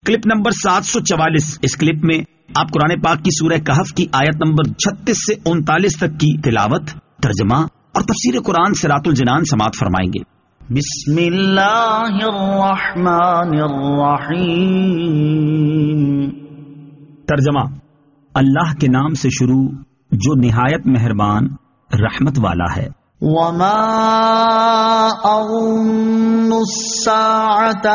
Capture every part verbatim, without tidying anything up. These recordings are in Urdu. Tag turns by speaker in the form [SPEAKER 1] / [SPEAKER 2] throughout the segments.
[SPEAKER 1] کلپ نمبر سات سو چوالیس. اس کلپ میں آپ قرآن پاک کی سورہ کہف کی آیت نمبر چھتیس سے انتالیس تک کی تلاوت، ترجمہ اور تفسیر قرآن صراط الجنان سماعت فرمائیں گے.
[SPEAKER 2] بسم اللہ الرحمن الرحیم.
[SPEAKER 1] ترجمہ: اللہ کے نام سے شروع جو نہایت مہربان رحمت والا ہے.
[SPEAKER 2] وما اظن الساعة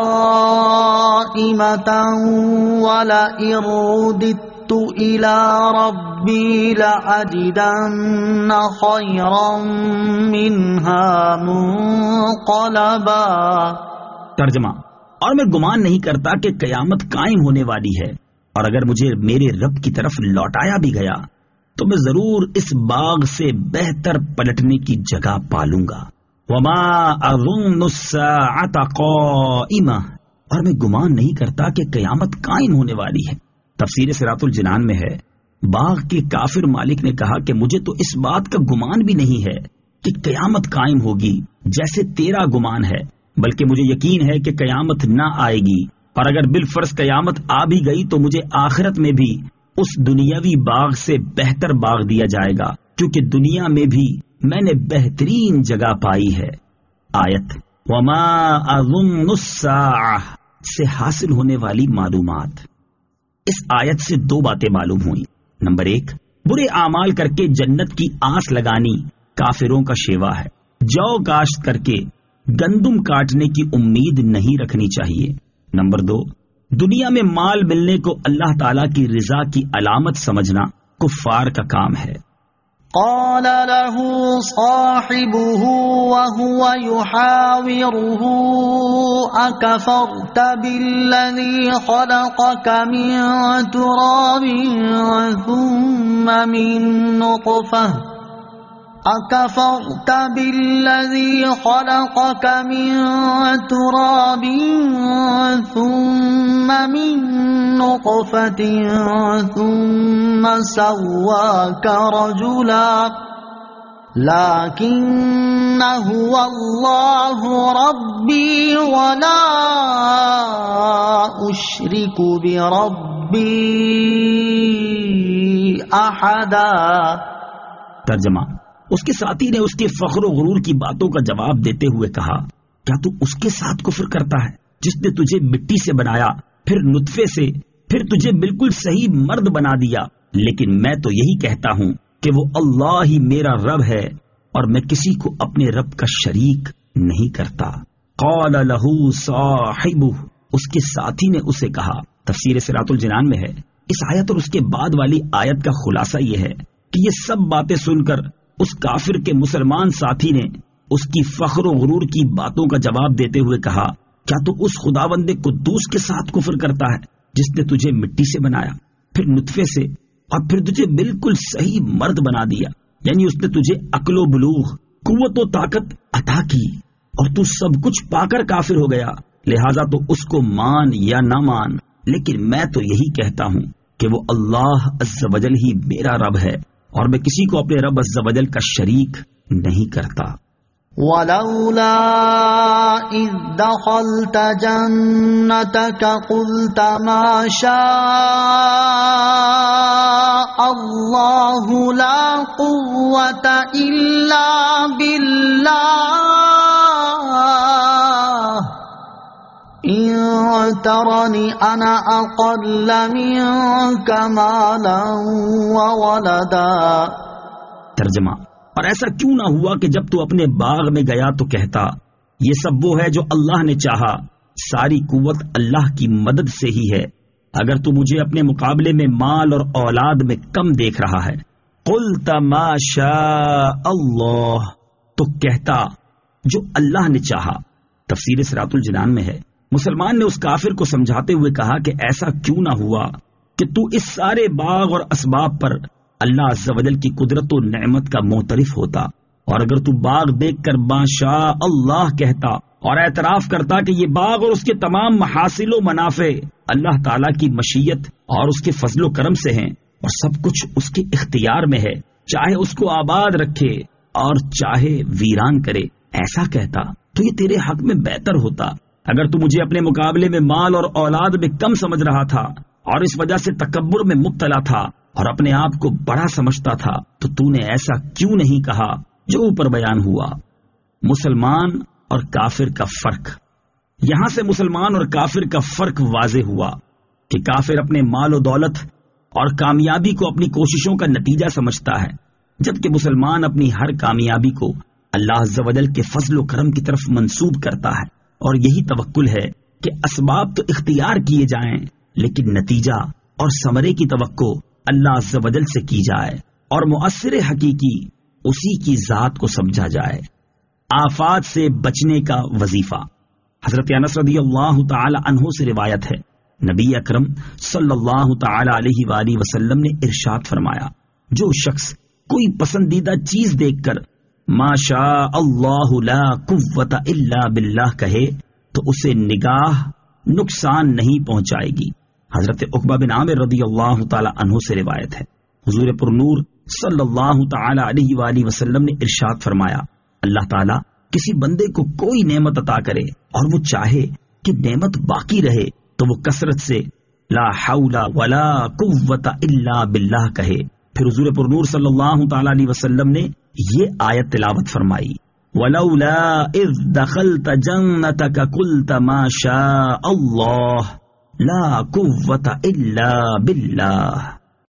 [SPEAKER 2] قائمة ولئن رددت الى ربي لأجدن خيرا منها منقلبا.
[SPEAKER 1] ترجمہ: اور میں گمان نہیں کرتا کہ قیامت قائم ہونے والی ہے، اور اگر مجھے میرے رب کی طرف لوٹایا بھی گیا تو میں ضرور اس باغ سے بہتر پلٹنے کی جگہ پالوں گا. وما اظن الساعة قائمة، اور میں گمان نہیں کرتا کہ قیامت قائم ہونے والی ہے. تفسیر صراط الجنان میں ہے، باغ کے کافر مالک نے کہا کہ مجھے تو اس بات کا گمان بھی نہیں ہے کہ قیامت قائم ہوگی جیسے تیرا گمان ہے، بلکہ مجھے یقین ہے کہ قیامت نہ آئے گی، اور اگر بالفرض قیامت آ بھی گئی تو مجھے آخرت میں بھی اس دنیاوی باغ سے بہتر باغ دیا جائے گا، کیونکہ دنیا میں بھی میں نے بہترین جگہ پائی ہے. آیت وما اظن الساعہ سے حاصل ہونے والی معلومات. اس آیت سے دو باتیں معلوم ہوئیں. نمبر ایک، برے اعمال کر کے جنت کی آس لگانی کافروں کا شیوا ہے. جو کاشت کر کے گندم کاٹنے کی امید نہیں رکھنی چاہیے. نمبر دو، دنیا میں مال ملنے کو اللہ تعالیٰ کی رضا کی علامت سمجھنا کفار کا کام ہے.
[SPEAKER 2] قال له صاحبه وهو يحاوره أكفرت بالذي خلقك من تراب ثم من نطفة أكفرت بالذي خلقك من تراب ثم من نطفة ثم سواك رجلا لكن هو الله ربي ولا أشرك بربي أحدا.
[SPEAKER 1] ترجمہ: اس کے ساتھی نے اس کے فخر و غرور کی باتوں کا جواب دیتے ہوئے کہا، کیا تو اس کے ساتھ کفر کرتا ہے جس نے تجھے مٹی سے بنایا، پھر نطفے سے، پھر تجھے بالکل صحیح مرد بنا دیا؟ لیکن میں تو یہی کہتا ہوں کہ وہ اللہ ہی میرا رب ہے، اور میں کسی کو اپنے رب کا شریک نہیں کرتا. قال له صاحبہ، اس کے ساتھی نے اسے کہا. تفسیر صراط الجنان میں ہے، اس آیت اور اس کے بعد والی آیت کا خلاصہ یہ ہے کہ یہ سب باتیں سن کر اس کافر کے مسلمان ساتھی نے اس کی فخر و غرور کی باتوں کا جواب دیتے ہوئے کہا، کیا تو اس خداوند قدوس کے ساتھ کفر کرتا ہے جس نے تجھے مٹی سے بنایا، پھر نطفے سے، اور پھر تجھے بالکل صحیح مرد بنا دیا؟ یعنی اس نے تجھے عقل و بلوغ، قوت و طاقت عطا کی، اور تو سب کچھ پا کر کافر ہو گیا. لہٰذا تو اس کو مان یا نہ مان، لیکن میں تو یہی کہتا ہوں کہ وہ اللہ عز و جل ہی میرا رب ہے، اور میں کسی کو اپنے رب عز و جل کا شریک نہیں کرتا.
[SPEAKER 2] ولولا اذ دخلت جنتك قلت ما شاء الله لا قوة إلا بالله إن ترني أنا أقل منك مالا وولدا.
[SPEAKER 1] ترجمہ: اور ایسا کیوں نہ ہوا کہ جب تو اپنے باغ میں گیا تو کہتا، یہ سب وہ ہے جو اللہ نے چاہا، ساری قوت اللہ کی مدد سے ہی ہے، اگر تو مجھے اپنے مقابلے میں مال اور اولاد میں کم دیکھ رہا ہے. قلت ما شاء اللہ، تو کہتا جو اللہ نے چاہا. تفسیر صراط الجنان میں ہے، مسلمان نے اس کافر کو سمجھاتے ہوئے کہا کہ ایسا کیوں نہ ہوا کہ تو اس سارے باغ اور اسباب پر اللہ عز و جل کی قدرت و نعمت کا معترف ہوتا، اور اگر تو باغ دیکھ کر ماشاء اللہ کہتا اور اعتراف کرتا کہ یہ باغ اور اس کے تمام محاصل و منافع اللہ تعالیٰ کی مشیت اور اس کے فضل و کرم سے ہیں، اور سب کچھ اس کے اختیار میں ہے، چاہے اس کو آباد رکھے اور چاہے ویران کرے، ایسا کہتا تو یہ تیرے حق میں بہتر ہوتا. اگر تو مجھے اپنے مقابلے میں مال اور اولاد میں کم سمجھ رہا تھا اور اس وجہ سے تکبر میں مبتلا تھا اور اپنے آپ کو بڑا سمجھتا تھا تو تو نے ایسا کیوں نہیں کہا جو اوپر بیان ہوا۔ مسلمان اور کافر کا فرق۔ یہاں سے مسلمان اور کافر کا فرق واضح ہوا کہ کافر اپنے مال و دولت اور کامیابی کو اپنی کوششوں کا نتیجہ سمجھتا ہے، جبکہ مسلمان اپنی ہر کامیابی کو اللہ عز و جل کے فضل و کرم کی طرف منسوب کرتا ہے، اور یہی توکل ہے کہ اسباب تو اختیار کیے جائیں لیکن نتیجہ اور ثمرے کی توقع اللہ عز و جل سے کی جائے اور مؤثر حقیقی اسی کی ذات کو سمجھا جائے۔ آفات سے بچنے کا وظیفہ۔ حضرت انس رضی اللہ تعالی عنہ سے روایت ہے، نبی اکرم صلی اللہ تعالی علیہ وآلہ وسلم نے ارشاد فرمایا، جو شخص کوئی پسندیدہ چیز دیکھ کر ما شاء اللہ لا قوت الا باللہ کہے تو اسے نگاہ نقصان نہیں پہنچائے گی۔ حضرت عقبہ بن عامر رضی اللہ تعالی عنہ سے روایت ہے، حضور پر نور صلی اللہ تعالی علیہ وآلہ وسلم نے ارشاد فرمایا، اللہ تعالی کسی بندے کو کوئی نعمت عطا کرے اور وہ چاہے کہ نعمت باقی رہے تو وہ کثرت سے لا حول ولا قوت الا باللہ کہے۔ پھر حضور پر نور صلی اللہ تعالی علیہ وسلم نے یہ آیت تلاوت فرمائی، ولولا اذ دخلت جنتك قلت ما شاء اللہ لا قوت الا باللہ۔